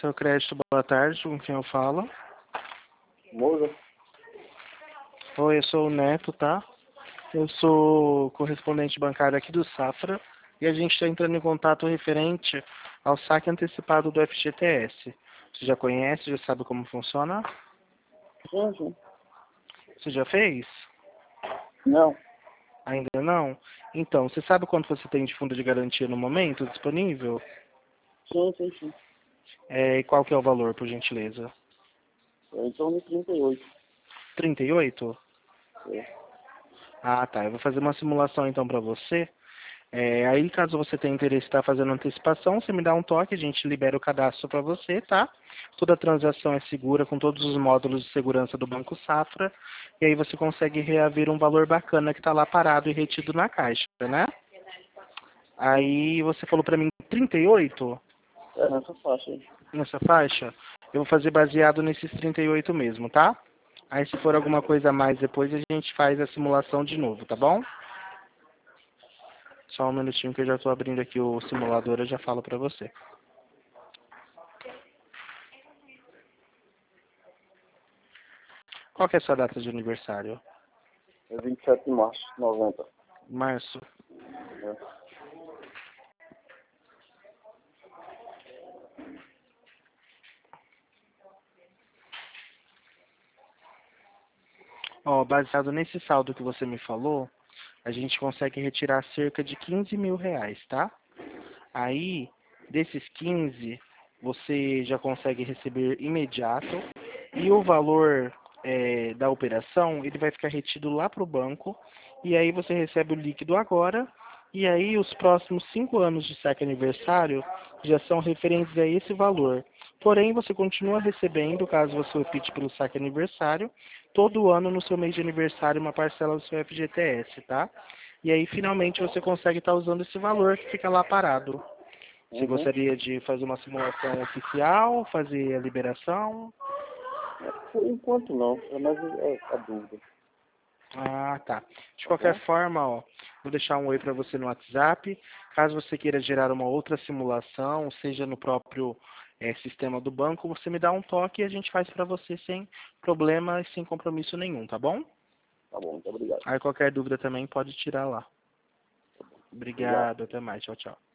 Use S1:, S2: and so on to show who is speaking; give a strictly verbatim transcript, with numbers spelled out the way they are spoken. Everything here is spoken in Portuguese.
S1: Seu crédito, boa tarde, com quem eu falo?
S2: Moura?
S1: Oi, eu sou o Neto, tá? Eu sou correspondente bancário aqui do Safra e a gente está entrando em contato referente ao saque antecipado do F G T S. Você já conhece, já sabe como funciona?
S2: Sim, sim.
S1: Você já fez?
S2: Não.
S1: Ainda não? Então, você sabe quanto você tem de fundo de garantia no momento disponível?
S2: Sim, sim, sim.
S1: É, e qual que é o valor, por gentileza?
S2: É em torno de trinta e oito.
S1: trinta e oito?
S2: É.
S1: Ah, tá. Eu vou fazer uma simulação então para você. É, aí, caso você tenha interesse em estar fazendo antecipação, você me dá um toque, a gente libera o cadastro para você, tá? Toda transação é segura com todos os módulos de segurança do Banco Safra. E aí você consegue reaver um valor bacana que está lá parado e retido na caixa, né? Aí você falou para mim trinta e oito
S2: É nessa faixa aí.
S1: nessa faixa? Eu vou fazer baseado nesses trinta e oito mesmo, tá? Aí se for alguma coisa a mais depois, a gente faz a simulação de novo, tá bom? Só um minutinho que eu já estou abrindo aqui o simulador, eu já falo para você. Qual que é a sua data de aniversário?
S2: É vinte e sete de março de noventa.
S1: Março.
S2: É.
S1: Ó, baseado nesse saldo que você me falou, a gente consegue retirar cerca de quinze mil reais, tá? Aí, desses quinze, você já consegue receber imediato e o valor é, da operação, ele vai ficar retido lá para o banco e aí você recebe o líquido agora e aí os próximos cinco anos de saque aniversário já são referentes a esse valor. Porém, você continua recebendo, caso você opte pelo saque aniversário, todo ano no seu mês de aniversário uma parcela do seu F G T S, tá? E aí, finalmente, você consegue estar usando esse valor que fica lá parado. Você
S2: Uhum.
S1: gostaria de fazer uma simulação oficial, fazer a liberação?
S2: É, por enquanto não. É mais é, a dúvida.
S1: Ah, tá. De
S2: Tá
S1: qualquer
S2: bom?
S1: forma, ó, vou deixar um oi para você no WhatsApp. Caso você queira gerar uma outra simulação, seja no próprio eh, sistema do banco, você me dá um toque e a gente faz para você sem problema e sem compromisso nenhum, tá bom?
S2: Tá bom, muito obrigado.
S1: Aí qualquer dúvida também pode tirar lá.
S2: Obrigado.
S1: Obrigado, até mais. Tchau, tchau.